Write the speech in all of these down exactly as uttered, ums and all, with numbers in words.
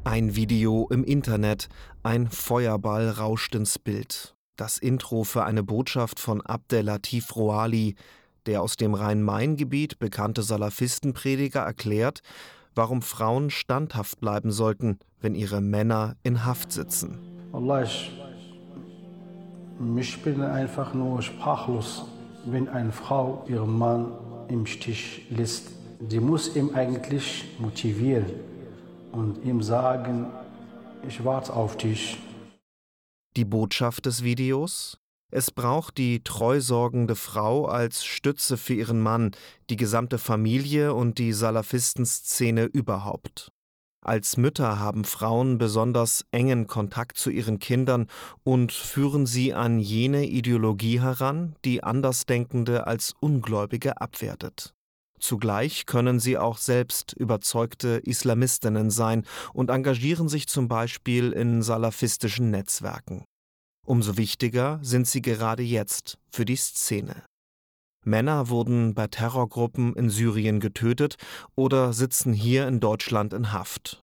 Ein Video im Internet, ein Feuerball rauscht ins Bild. Das Intro für eine Botschaft von Abdel-Latif Roali, der aus dem Rhein-Main-Gebiet bekannte Salafistenprediger erklärt, warum Frauen standhaft bleiben sollten, wenn ihre Männer in Haft sitzen. Allah, ich, ich bin einfach nur sprachlos, wenn eine Frau ihren Mann im Stich lässt. Die muss ihn eigentlich motivieren und ihm sagen, ich warte auf dich. Die Botschaft des Videos? Es braucht die treusorgende Frau als Stütze für ihren Mann, die gesamte Familie und die Salafistenszene überhaupt. Als Mütter haben Frauen besonders engen Kontakt zu ihren Kindern und führen sie an jene Ideologie heran, die Andersdenkende als Ungläubige abwertet. Zugleich können sie auch selbst überzeugte Islamistinnen sein und engagieren sich zum Beispiel in salafistischen Netzwerken. Umso wichtiger sind sie gerade jetzt für die Szene. Männer wurden bei Terrorgruppen in Syrien getötet oder sitzen hier in Deutschland in Haft.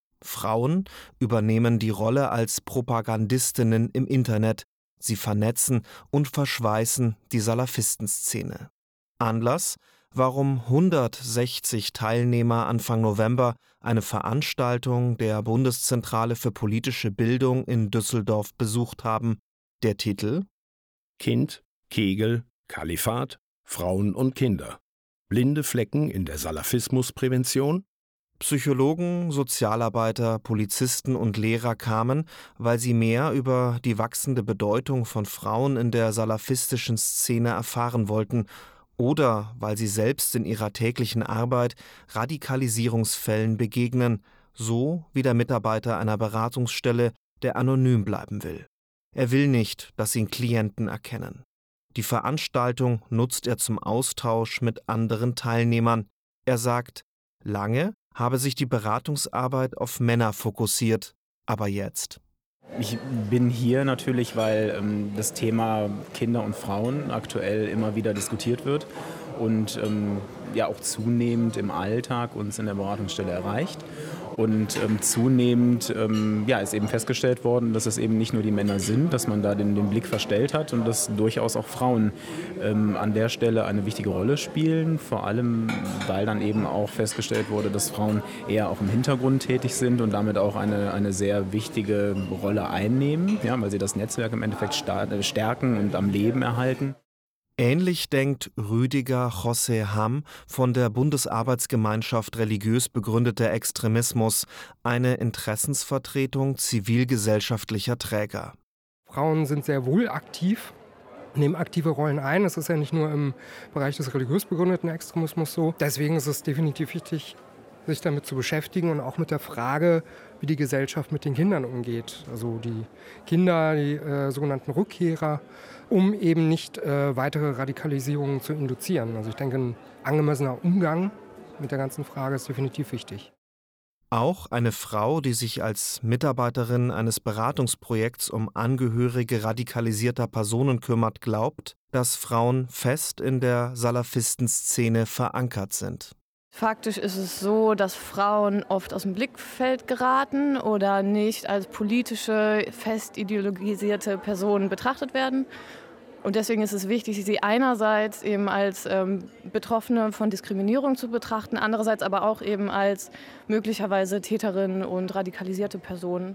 Frauen übernehmen die Rolle als Propagandistinnen im Internet. Sie vernetzen und verschweißen die Salafistenszene. Anlass, warum hundertsechzig Teilnehmer Anfang November eine Veranstaltung der Bundeszentrale für politische Bildung in Düsseldorf besucht haben. Der Titel: Kind, Kegel, Kalifat, Frauen und Kinder. Blinde Flecken in der Salafismusprävention? Psychologen, Sozialarbeiter, Polizisten und Lehrer kamen, weil sie mehr über die wachsende Bedeutung von Frauen in der salafistischen Szene erfahren wollten oder weil sie selbst in ihrer täglichen Arbeit Radikalisierungsfällen begegnen, so wie der Mitarbeiter einer Beratungsstelle, der anonym bleiben will. Er will nicht, dass ihn Klienten erkennen. Die Veranstaltung nutzt er zum Austausch mit anderen Teilnehmern. Er sagt, lange habe sich die Beratungsarbeit auf Männer fokussiert, aber jetzt. Ich bin hier natürlich, weil ähm, das Thema Kinder und Frauen aktuell immer wieder diskutiert wird und ähm, ja auch zunehmend im Alltag uns in der Beratungsstelle erreicht. Und ähm, zunehmend ähm, ja, ist eben festgestellt worden, dass es eben nicht nur die Männer sind, dass man da den, den Blick verstellt hat und dass durchaus auch Frauen ähm, an der Stelle eine wichtige Rolle spielen. Vor allem, weil dann eben auch festgestellt wurde, dass Frauen eher auch im Hintergrund tätig sind und damit auch eine, eine sehr wichtige Rolle einnehmen, ja, weil sie das Netzwerk im Endeffekt stärken und am Leben erhalten. Ähnlich denkt Rüdiger José Hamm von der Bundesarbeitsgemeinschaft Religiös begründeter Extremismus, eine Interessensvertretung zivilgesellschaftlicher Träger. Frauen sind sehr wohl aktiv, nehmen aktive Rollen ein. Das ist ja nicht nur im Bereich des religiös begründeten Extremismus so. Deswegen ist es definitiv wichtig, sich damit zu beschäftigen und auch mit der Frage, wie die Gesellschaft mit den Kindern umgeht. Also die Kinder, die äh, sogenannten Rückkehrer, um eben nicht äh, weitere Radikalisierungen zu induzieren. Also ich denke, ein angemessener Umgang mit der ganzen Frage ist definitiv wichtig. Auch eine Frau, die sich als Mitarbeiterin eines Beratungsprojekts um Angehörige radikalisierter Personen kümmert, glaubt, dass Frauen fest in der Salafistenszene verankert sind. Faktisch ist es so, dass Frauen oft aus dem Blickfeld geraten oder nicht als politische, fest ideologisierte Personen betrachtet werden. Und deswegen ist es wichtig, sie einerseits eben als ähm, Betroffene von Diskriminierung zu betrachten, andererseits aber auch eben als möglicherweise Täterinnen und radikalisierte Personen.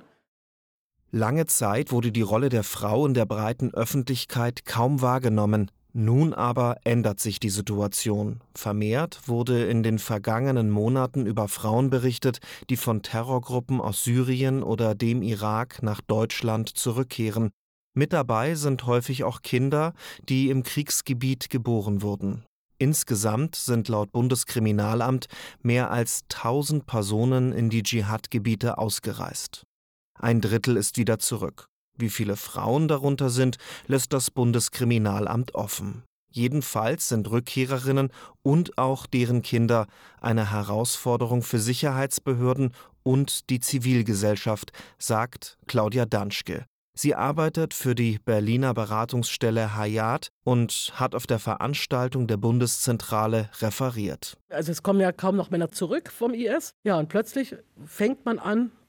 Lange Zeit wurde die Rolle der Frau in der breiten Öffentlichkeit kaum wahrgenommen. Nun aber ändert sich die Situation. Vermehrt wurde in den vergangenen Monaten über Frauen berichtet, die von Terrorgruppen aus Syrien oder dem Irak nach Deutschland zurückkehren. Mit dabei sind häufig auch Kinder, die im Kriegsgebiet geboren wurden. Insgesamt sind laut Bundeskriminalamt mehr als tausend Personen in die Dschihad-Gebiete ausgereist. Ein Drittel ist wieder zurück. Wie viele Frauen darunter sind, lässt das Bundeskriminalamt offen. Jedenfalls sind Rückkehrerinnen und auch deren Kinder eine Herausforderung für Sicherheitsbehörden und die Zivilgesellschaft, sagt Claudia Danschke. Sie arbeitet für die Berliner Beratungsstelle Hayat und hat auf der Veranstaltung der Bundeszentrale referiert. Also es kommen ja kaum noch Männer zurück vom I S. Ja, und plötzlich fängt man an,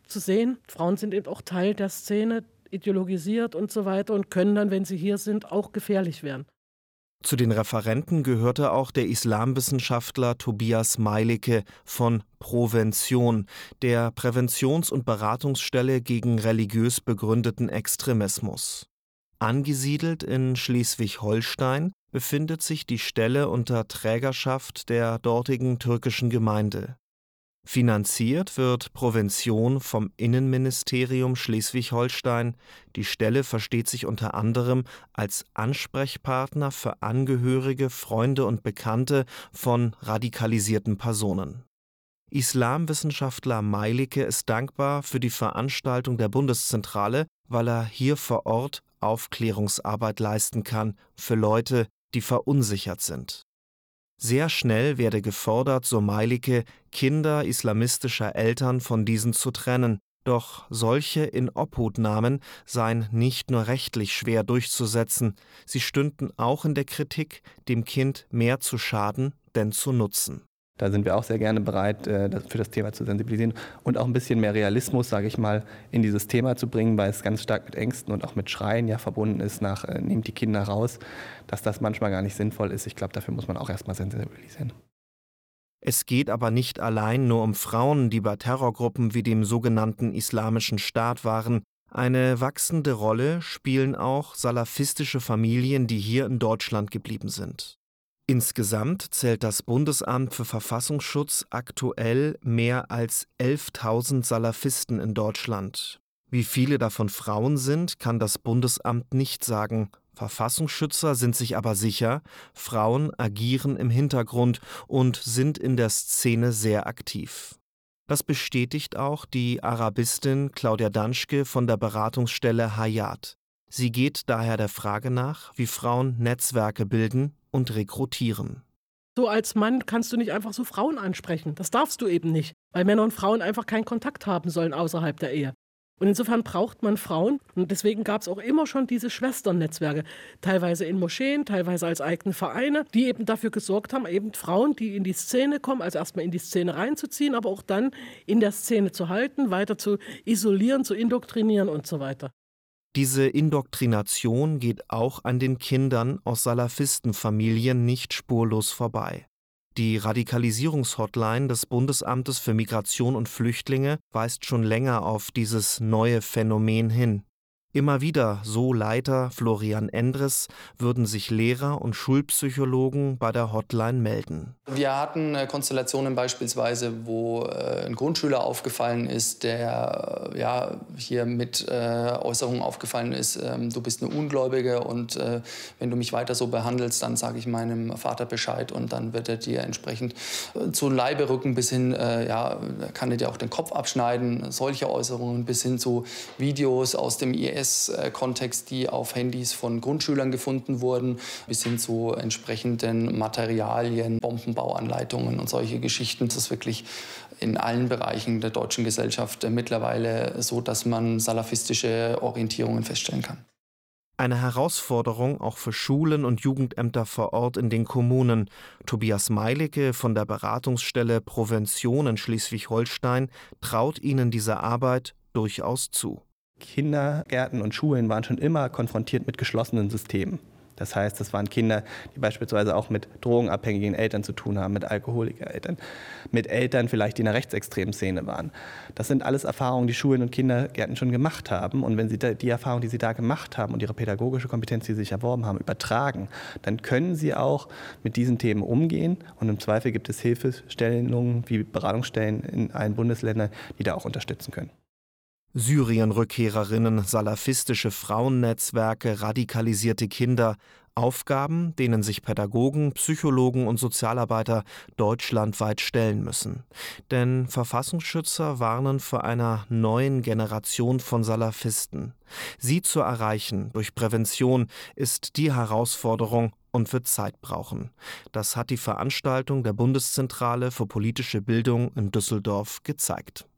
zu sehen, Frauen sind eben auch Teil der Szene, ideologisiert und so weiter und können dann, wenn sie hier sind, auch gefährlich werden. Zu den Referenten gehörte auch der Islamwissenschaftler Tobias Meilicke von Provention, der Präventions- und Beratungsstelle gegen religiös begründeten Extremismus. Angesiedelt in Schleswig-Holstein befindet sich die Stelle unter Trägerschaft der dortigen türkischen Gemeinde. Finanziert wird Provention vom Innenministerium Schleswig-Holstein. Die Stelle versteht sich unter anderem als Ansprechpartner für Angehörige, Freunde und Bekannte von radikalisierten Personen. Islamwissenschaftler Meilicke ist dankbar für die Veranstaltung der Bundeszentrale, weil er hier vor Ort Aufklärungsarbeit leisten kann für Leute, die verunsichert sind. Sehr schnell werde gefordert, so Meilicke, Kinder islamistischer Eltern von diesen zu trennen. Doch solche Inobhutnahmen seien nicht nur rechtlich schwer durchzusetzen, sie stünden auch in der Kritik, dem Kind mehr zu schaden, denn zu nutzen. Da sind wir auch sehr gerne bereit, für das Thema zu sensibilisieren und auch ein bisschen mehr Realismus, sage ich mal, in dieses Thema zu bringen, weil es ganz stark mit Ängsten und auch mit Schreien ja verbunden ist nach nehmt die Kinder raus, dass das manchmal gar nicht sinnvoll ist. Ich glaube, dafür muss man auch erstmal sensibilisieren. Es geht aber nicht allein nur um Frauen, die bei Terrorgruppen wie dem sogenannten Islamischen Staat waren. Eine wachsende Rolle spielen auch salafistische Familien, die hier in Deutschland geblieben sind. Insgesamt zählt das Bundesamt für Verfassungsschutz aktuell mehr als elftausend Salafisten in Deutschland. Wie viele davon Frauen sind, kann das Bundesamt nicht sagen. Verfassungsschützer sind sich aber sicher, Frauen agieren im Hintergrund und sind in der Szene sehr aktiv. Das bestätigt auch die Arabistin Claudia Danschke von der Beratungsstelle Hayat. Sie geht daher der Frage nach, wie Frauen Netzwerke bilden und rekrutieren. So als Mann kannst du nicht einfach so Frauen ansprechen. Das darfst du eben nicht, weil Männer und Frauen einfach keinen Kontakt haben sollen außerhalb der Ehe. Und insofern braucht man Frauen. Und deswegen gab es auch immer schon diese Schwesternetzwerke, teilweise in Moscheen, teilweise als eigene Vereine, die eben dafür gesorgt haben, eben Frauen, die in die Szene kommen, also erstmal in die Szene reinzuziehen, aber auch dann in der Szene zu halten, weiter zu isolieren, zu indoktrinieren und so weiter. Diese Indoktrination geht auch an den Kindern aus Salafistenfamilien nicht spurlos vorbei. Die Radikalisierungshotline des Bundesamtes für Migration und Flüchtlinge weist schon länger auf dieses neue Phänomen hin. Immer wieder, so Leiter Florian Endres, würden sich Lehrer und Schulpsychologen bei der Hotline melden. Wir hatten Konstellationen beispielsweise, wo ein Grundschüler aufgefallen ist, der ja, hier mit äh, Äußerungen aufgefallen ist, äh, du bist eine Ungläubige und äh, wenn du mich weiter so behandelst, dann sage ich meinem Vater Bescheid und dann wird er dir entsprechend äh, zu Leibe rücken, bis hin, äh, ja, kann er dir auch den Kopf abschneiden, solche Äußerungen bis hin zu Videos aus dem I S Kontext, die auf Handys von Grundschülern gefunden wurden, bis hin zu entsprechenden Materialien, Bombenbauanleitungen und solche Geschichten. Das ist wirklich in allen Bereichen der deutschen Gesellschaft mittlerweile so, dass man salafistische Orientierungen feststellen kann. Eine Herausforderung auch für Schulen und Jugendämter vor Ort in den Kommunen. Tobias Meilicke von der Beratungsstelle Provention in Schleswig-Holstein traut ihnen diese Arbeit durchaus zu. Kindergärten und Schulen waren schon immer konfrontiert mit geschlossenen Systemen. Das heißt, das waren Kinder, die beispielsweise auch mit drogenabhängigen Eltern zu tun haben, mit Alkoholikereltern, mit Eltern vielleicht, die in der rechtsextremen Szene waren. Das sind alles Erfahrungen, die Schulen und Kindergärten schon gemacht haben. Und wenn sie die Erfahrungen, die sie da gemacht haben und ihre pädagogische Kompetenz, die sie sich erworben haben, übertragen, dann können sie auch mit diesen Themen umgehen. Und im Zweifel gibt es Hilfestellungen wie Beratungsstellen in allen Bundesländern, die da auch unterstützen können. Syrien-Rückkehrerinnen, salafistische Frauennetzwerke, radikalisierte Kinder, Aufgaben, denen sich Pädagogen, Psychologen und Sozialarbeiter deutschlandweit stellen müssen. Denn Verfassungsschützer warnen vor einer neuen Generation von Salafisten. Sie zu erreichen durch Prävention ist die Herausforderung und wird Zeit brauchen. Das hat die Veranstaltung der Bundeszentrale für politische Bildung in Düsseldorf gezeigt.